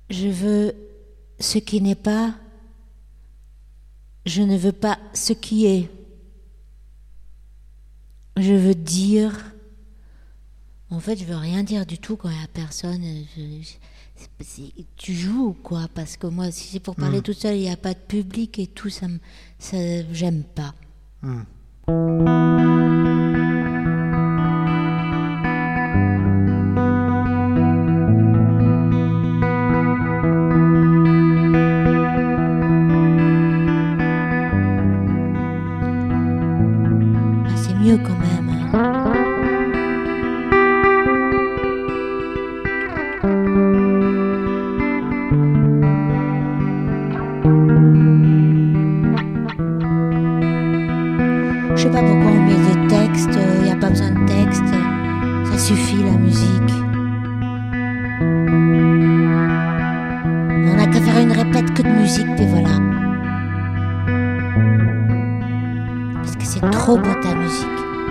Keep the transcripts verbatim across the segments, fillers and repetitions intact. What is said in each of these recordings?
Je veux ce qui n'est pas. Je ne veux pas ce qui est. Je veux dire. En fait, je veux rien dire du tout quand il n'y a personne. Je, je, c'est, c'est, tu joues quoi? Parce que moi, si c'est pour parler mmh. toute seule, il n'y a pas de public et tout, ça me, ça, j'aime pas. Mmh. Ah, c'est mieux quand même. Hein. Je sais pas pourquoi on met des textes, il n'y a pas besoin de texte, ça suffit la musique. On n'a qu'à faire une répète que de musique, puis voilà. Parce que c'est trop beau ta musique.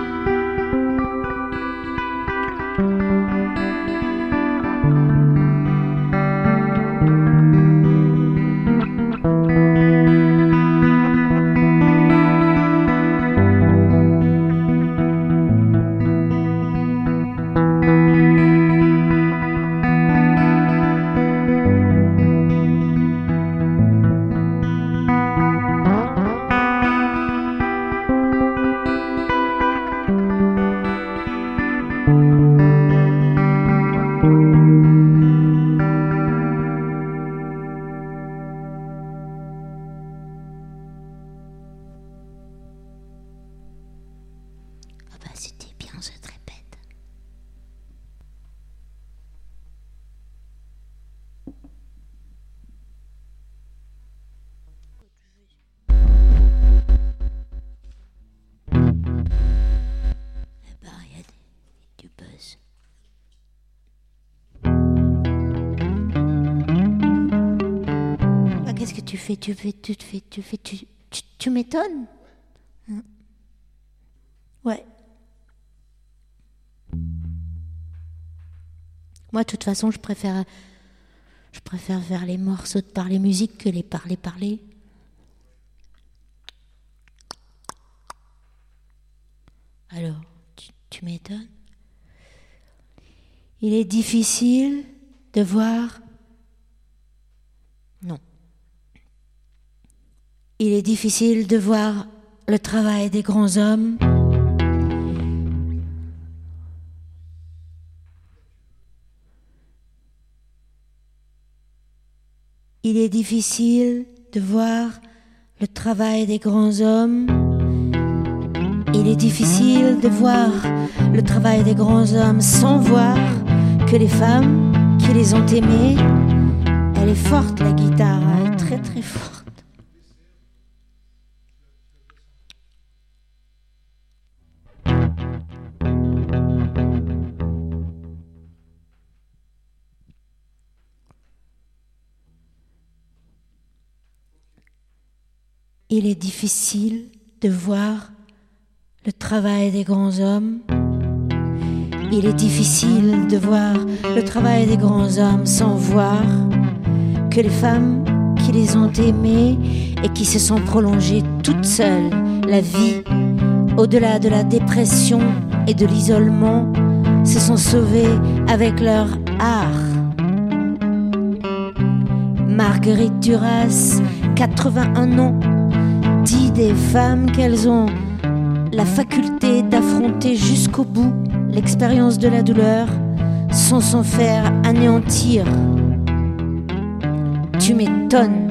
C'était bien cette répète. Eh ben, il y a du buzz. Ah, qu'est-ce que tu fais? Tu fais, tu fais, tu fais, tu, tu, tu m'étonnes? Ouais. Moi, de toute façon, je préfère, je préfère faire les morceaux de parler musique que les parler parler. Alors, tu, tu m'étonnes. Il est difficile de voir. Non. Il est difficile de voir le travail des grands hommes. Il est difficile de voir le travail des grands hommes. Il est difficile de voir le travail des grands hommes sans voir que les femmes qui les ont aimés, elle est forte la guitare, elle est très très forte. Il est difficile de voir le travail des grands hommes. Il est difficile de voir le travail des grands hommes sans voir que les femmes qui les ont aimés et qui se sont prolongées toutes seules la vie, au-delà de la dépression et de l'isolement, se sont sauvées avec leur art. Marguerite Duras, quatre-vingt-un ans, dit des femmes qu'elles ont la faculté d'affronter jusqu'au bout l'expérience de la douleur sans s'en faire anéantir. Tu m'étonnes.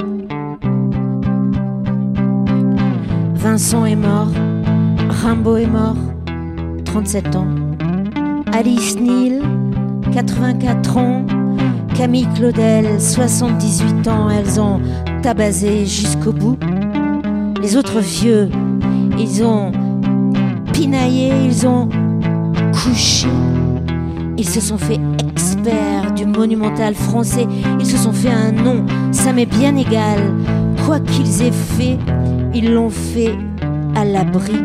Vincent est mort, Rimbaud est mort, trente-sept ans. Alice Neal, quatre-vingt-quatre ans, Camille Claudel, soixante-dix-huit ans, elles ont tabassé jusqu'au bout. Les autres vieux, ils ont pinaillé, ils ont couché. Ils se sont fait experts du monumental français. Ils se sont fait un nom, ça m'est bien égal. Quoi qu'ils aient fait, ils l'ont fait à l'abri.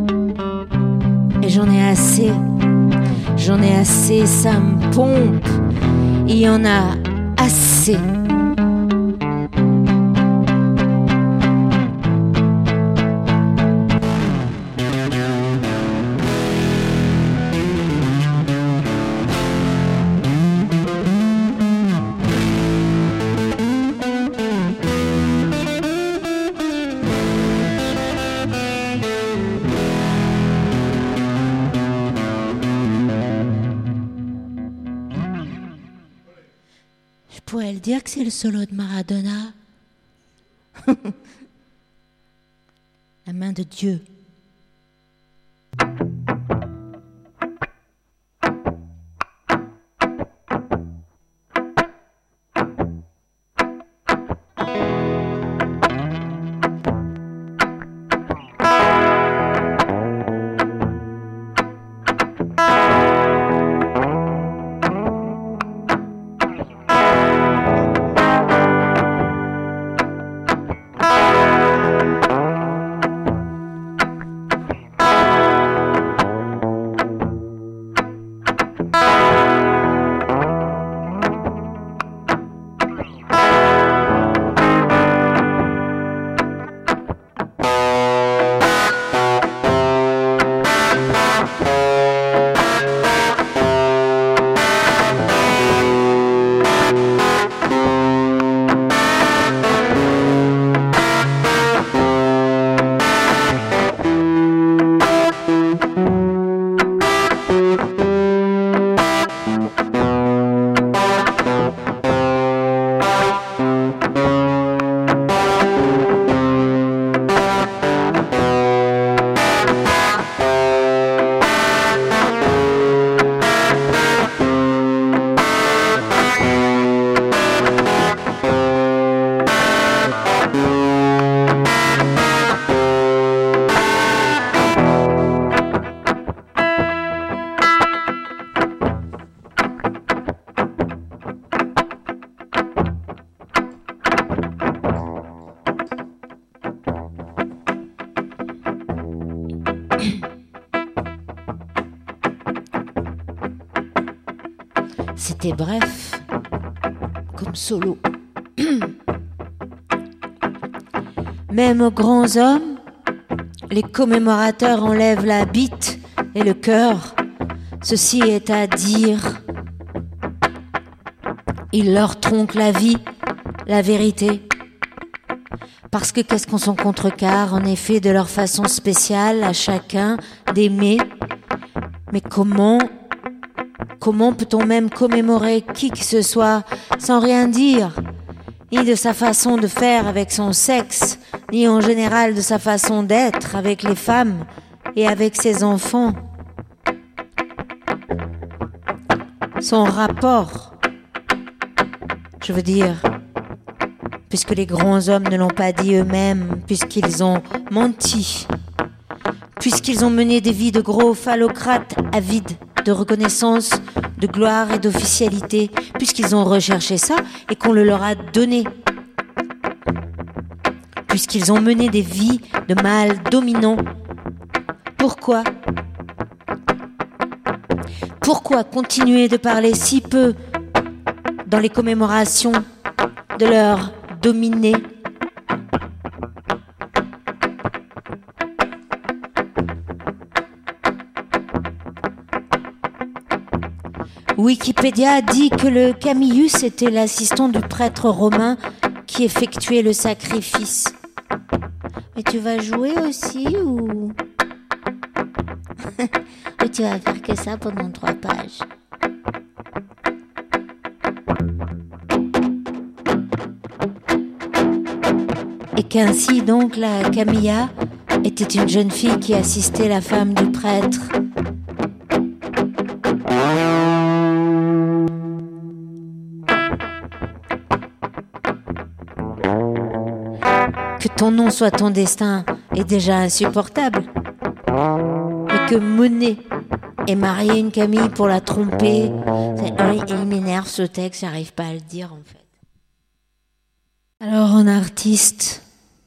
Et j'en ai assez, j'en ai assez, ça me pompe. Il y en a assez. pourrait le dire que c'est le solo de Maradona. La main de Dieu. C'était bref, comme solo. Même aux grands hommes, les commémorateurs enlèvent la bite et le cœur. Ceci est à dire, ils leur tronquent la vie, la vérité. Parce que qu'est-ce qu'on s'en contrecarre, en effet, de leur façon spéciale à chacun d'aimer. Mais comment Comment peut-on même commémorer qui que ce soit sans rien dire, ni de sa façon de faire avec son sexe, ni en général de sa façon d'être avec les femmes et avec ses enfants? Son rapport, je veux dire, puisque les grands hommes ne l'ont pas dit eux-mêmes, puisqu'ils ont menti, puisqu'ils ont mené des vies de gros phallocrates avides de reconnaissance, de gloire et d'officialité, puisqu'ils ont recherché ça et qu'on le leur a donné. Puisqu'ils ont mené des vies de mâles dominants. Pourquoi ? Pourquoi continuer de parler si peu dans les commémorations de leurs dominés ? Wikipédia dit que le Camillus était l'assistant du prêtre romain qui effectuait le sacrifice. Mais tu vas jouer aussi ou... ou tu vas faire que ça pendant trois pages? Et qu'ainsi donc la Camilla était une jeune fille qui assistait la femme du prêtre. Que ton nom soit ton destin est déjà insupportable. Mais que Monet ait marié une Camille pour la tromper, il m'énerve ce texte, j'arrive pas à le dire en fait. Alors en artiste,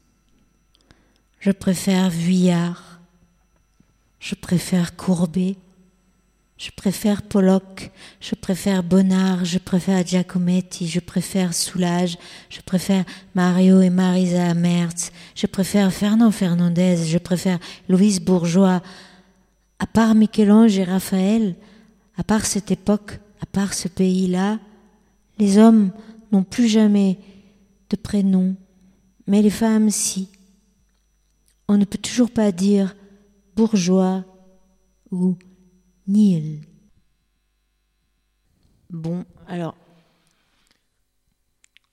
je préfère Vuillard, je préfère Courbet, je préfère Pollock, je préfère Bonnard, je préfère Giacometti, je préfère Soulages, je préfère Mario et Marisa Merz, je préfère Fernand Fernandez, je préfère Louise Bourgeois. À part Michel-Ange et Raphaël, à part cette époque, à part ce pays-là, les hommes n'ont plus jamais de prénom, mais les femmes si. On ne peut toujours pas dire bourgeois ou Nil. Bon, alors,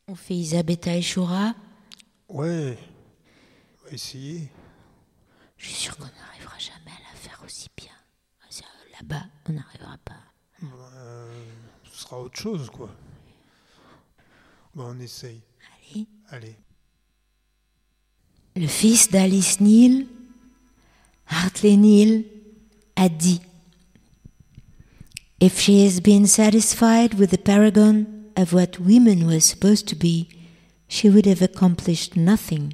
On fait Isabetta et Shura. Ouais, on va essayer. Je suis sûre qu'on n'arrivera jamais à la faire aussi bien. Là-bas, on n'arrivera pas. Euh, ce sera autre chose, quoi. Bon, on essaye. Allez. Allez. Le fils d'Alice Neal, Hartley Neal, a dit: If she has been satisfied with the paragon of what women were supposed to be, she would have accomplished nothing.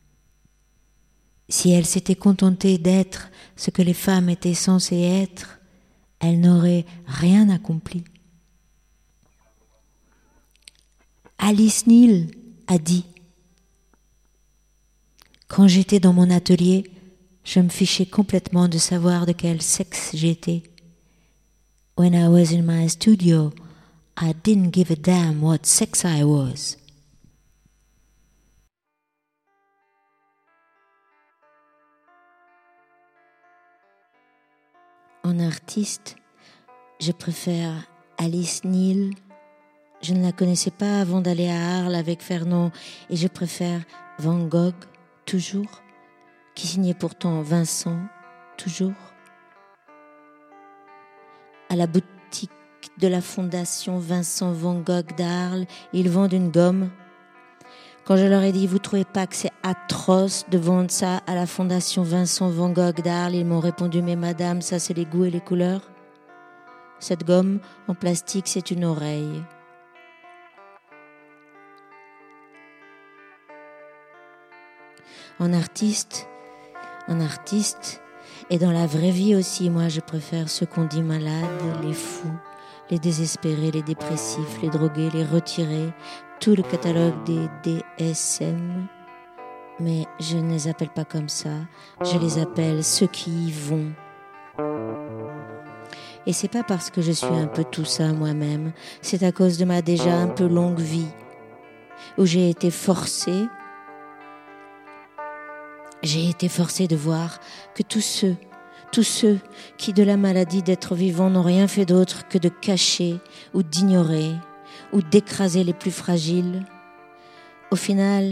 Si elle s'était contentée d'être ce que les femmes étaient censées être, elle n'aurait rien accompli. Alice Neal a dit: Quand j'étais dans mon atelier, je me fichais complètement de savoir de quel sexe j'étais. When I was in my studio, I didn't give a damn what sex I was. En artiste, je préfère Alice Neal. Je ne la connaissais pas avant d'aller à Arles avec Fernand, et je préfère Van Gogh, toujours, qui signait pourtant Vincent, toujours. À la boutique de la fondation Vincent Van Gogh d'Arles, ils vendent une gomme. Quand je leur ai dit: vous trouvez pas que c'est atroce de vendre ça à la fondation Vincent Van Gogh d'Arles, ils m'ont répondu: mais madame, ça c'est les goûts et les couleurs. Cette gomme en plastique, c'est une oreille. En artiste, en artiste, et dans la vraie vie aussi, moi je préfère ceux qu'on dit malades, les fous, les désespérés, les dépressifs, les drogués, les retirés, tout le catalogue des D S M. Mais je ne les appelle pas comme ça, je les appelle ceux qui y vont. Et c'est pas parce que je suis un peu tout ça moi-même, c'est à cause de ma déjà un peu longue vie, où j'ai été forcée, j'ai été forcée de voir que tous ceux, tous ceux qui de la maladie d'être vivant n'ont rien fait d'autre que de cacher ou d'ignorer ou d'écraser les plus fragiles, au final,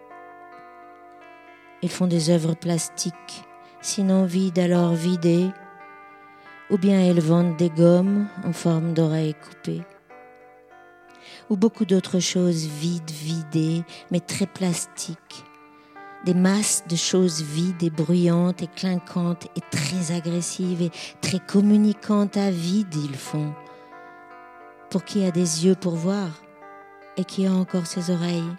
ils font des œuvres plastiques, sinon vides alors vidées, ou bien ils vendent des gommes en forme d'oreilles coupées, ou beaucoup d'autres choses vides, vidées, mais très plastiques. Des masses de choses vides et bruyantes et clinquantes et très agressives et très communicantes à vide, ils font. Pour qui a des yeux pour voir et qui a encore ses oreilles.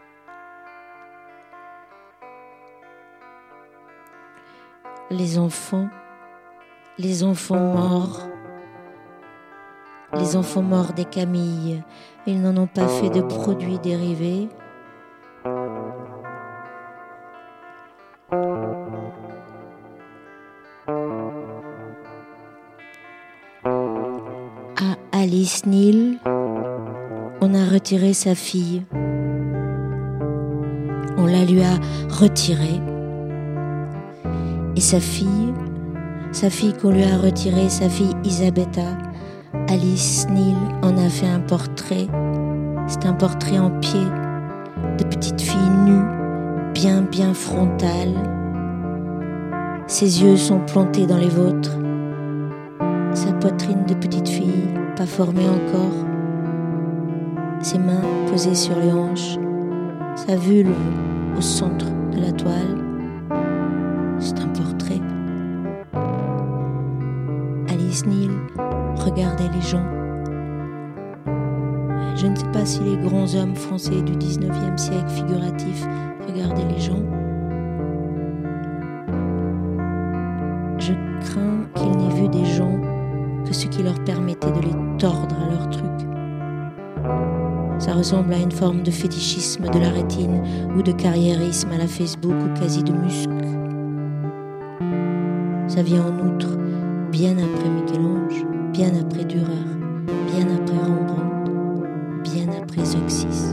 Les enfants, les enfants morts, les enfants morts des Camilles, ils n'en ont pas fait de produits dérivés. À Alice Neal, on a retiré sa fille. On la lui a retirée. Et sa fille, sa fille qu'on lui a retirée, sa fille Isabetta, Alice Neal en a fait un portrait. C'est un portrait en pied de petite fille nue, bien bien frontale. Ses yeux sont plantés dans les vôtres. Sa poitrine de petite fille, pas formée encore. Ses mains posées sur les hanches. Sa vulve au centre de la toile. C'est un portrait. Alice Neal regardait les gens. Je ne sais pas si les grands hommes français du dix-neuvième siècle figuratif regardaient les gens. Je crains qu'ils n'aient vu des gens que ce qui leur permettait de les tordre à leur truc. Ça ressemble à une forme de fétichisme de la rétine ou de carriérisme à la Facebook ou quasi de muscle. Ça vient en outre bien après Michel-Ange, bien après Dürer, bien après Rembrandt, bien après Zeuxis.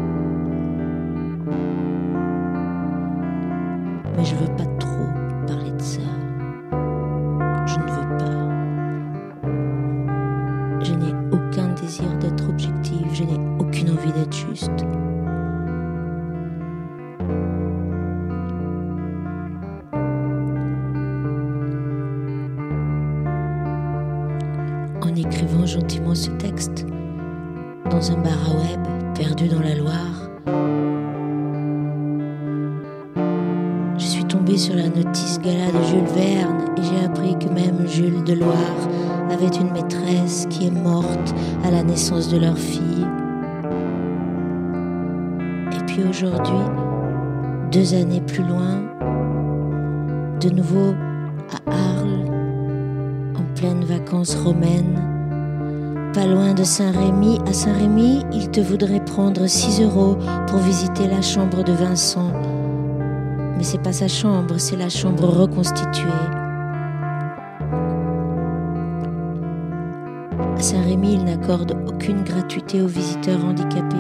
Mais je veux pas trop parler de ça. Je ne veux pas. Je n'ai aucun désir d'être objective, je n'ai aucune envie envie d'être juste. En écrivant gentiment ce texte, dans un bar à web, perdu dans la Loire, je suis tombée sur la notice gala de Jules Verne et j'ai appris que même Jules de Loire avait une maîtresse qui est morte à la naissance de leur fille. Et puis aujourd'hui, deux années plus loin, de nouveau à Arles, en pleine vacances romaines, pas loin de Saint-Rémy. À Saint-Rémy, il te voudrait prendre six euros pour visiter la chambre de Vincent. Mais c'est pas sa chambre, c'est la chambre reconstituée. À Saint-Rémy, il n'accorde aucune gratuité aux visiteurs handicapés.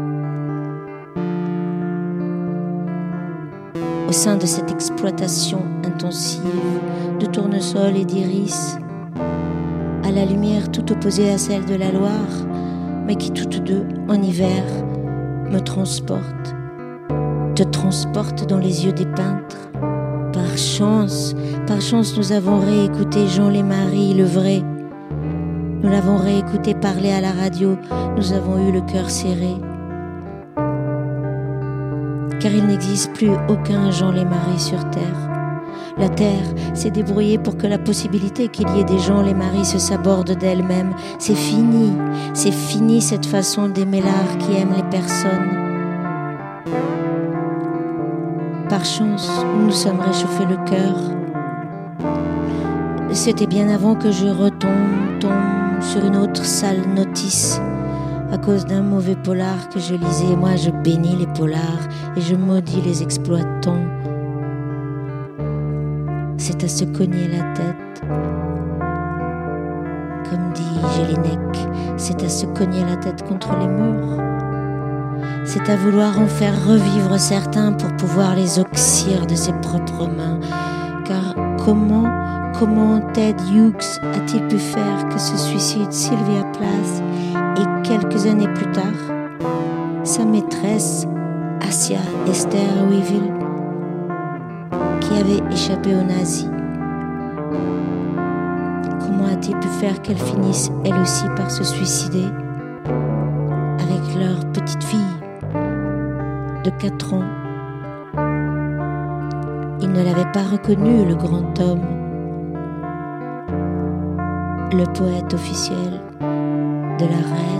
Au sein de cette exploitation intensive de tournesols et d'iris, à la lumière tout opposée à celle de la Loire, mais qui toutes deux, en hiver, me transportent, te transportent dans les yeux des peintres. Par chance, par chance, nous avons réécouté Jean Lémarie, le vrai. Nous l'avons réécouté parler à la radio, nous avons eu le cœur serré. Car il n'existe plus aucun Jean Lémarie sur Terre. La Terre s'est débrouillée pour que la possibilité qu'il y ait des Jean Lémarie se saborde d'elle-même. C'est fini, c'est fini cette façon d'aimer l'art qui aime les personnes. Par chance, nous nous sommes réchauffés le cœur. C'était bien avant que je retombe, tombe sur une autre sale notice à cause d'un mauvais polar que je lisais. Moi, je bénis les polars et je maudis les exploitants. C'est à se cogner la tête. Comme dit Jelinek, c'est à se cogner la tête contre les murs. C'est à vouloir en faire revivre certains pour pouvoir les oxyre de ses propres mains. Car comment, comment Ted Hughes a-t-il pu faire que se suicide Sylvia Plath et quelques années plus tard, sa maîtresse, Asia Esther Weevil, qui avait échappé aux nazis? Comment a-t-il pu faire qu'elle finisse elle aussi par se suicider avec leur petite fille de quatre ans? Il ne l'avait pas reconnu, le grand homme, le poète officiel de la reine.